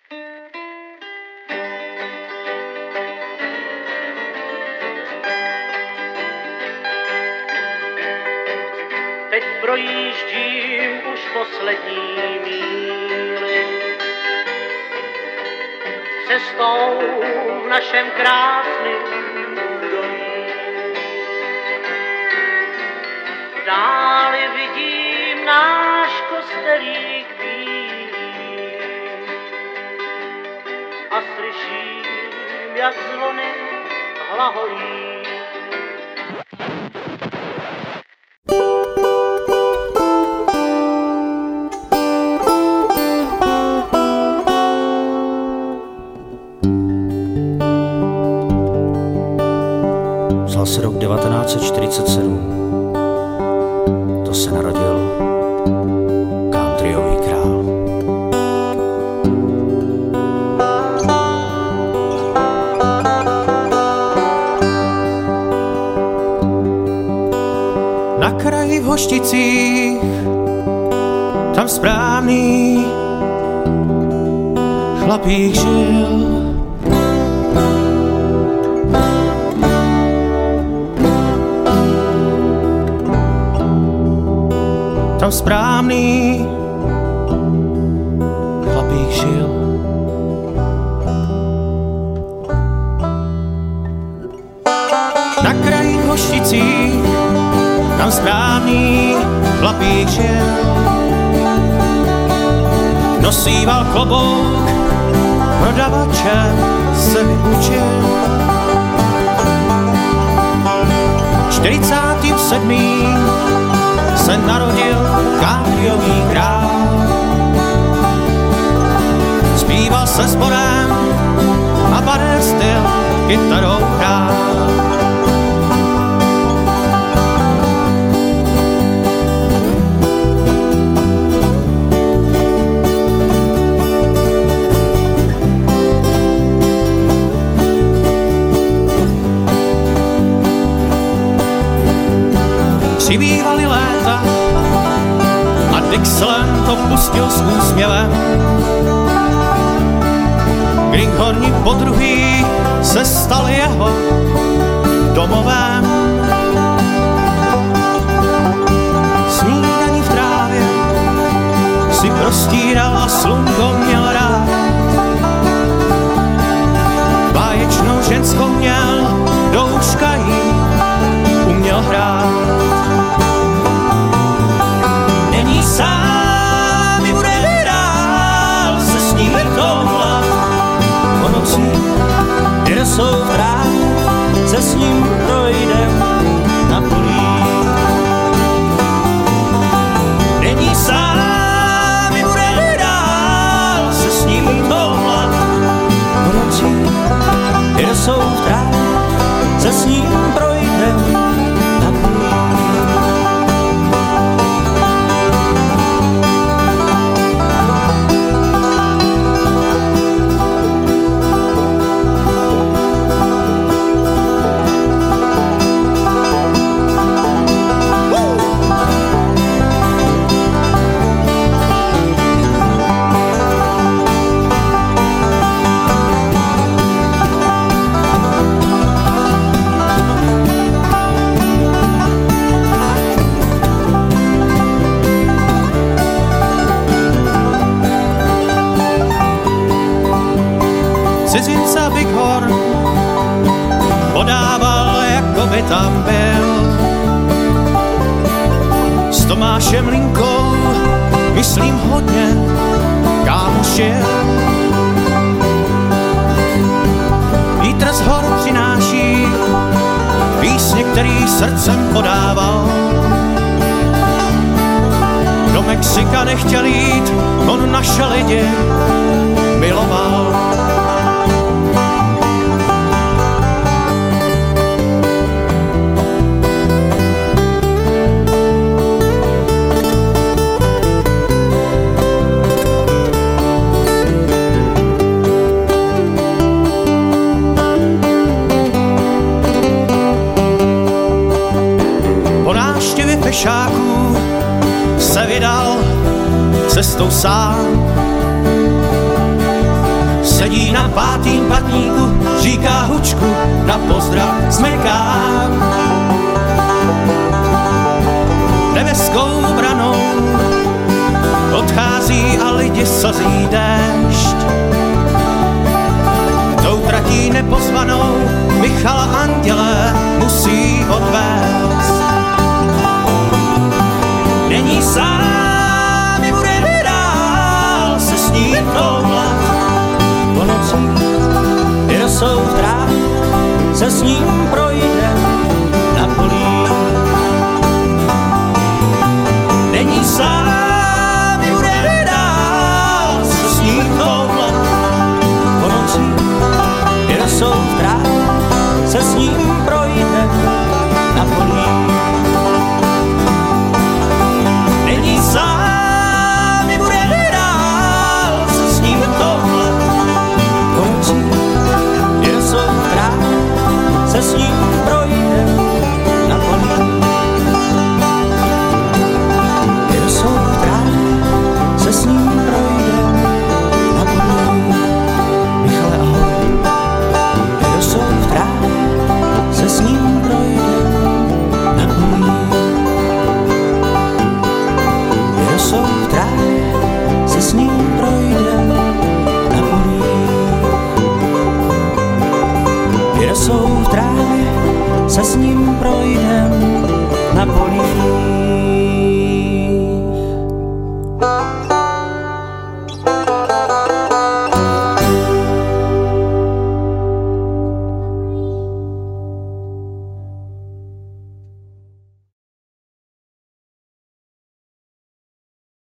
Teď projíždím už poslední míli cestou v našem krásném údolí. V dáli vidím náš kostelík bílý a slyším, jak zvony hlaholí. Zase rok 1947. To se narodil countryový král. Na kraji v Hošticích, tam správný chlapík žil. Tam správný chlapík žil. Na kraji v Hošticích, tam správný chlapík žil. Nosíval klobouk, prodavače se vyučil. 47. se narodil countryový král. Zpíval se sborem a baré styl kytarou hrál. Přibývaly léta a Dixieland to pustil s úsměvem. Greenhorni podruhý se stal jeho domovem. Snídaní v trávě si prostíral a slunko měl rád. Báječnou ženskou měl, do úška jí uměl hrát. Není sám, i bude dál se s ním toulat. Po noci jsou v trávě, se s ním projdem na polí. Není sám, i bude dál se s ním toulat. Po noci jsou v trávě, se s ním projdem na polí. Cizinca Bighorn podával, jako by tam byl. S Tomášem Linkou, myslím hodně, kámošil. Vítr z hor přináší písně, který srdcem podával. Do Mexika nechtěl jít, on naše lidi miloval. Pešáků se vydal cestou sám. pátým patníku říká hučku, na pozdrav smekám. Nebeskou branou odchází a lidi slzí déšť. Tou tratí nepozvanou Michala andělé musí odvést. Není sám, bude dál se s ním toulat. Po nocích i rosou tráv se s ním projde.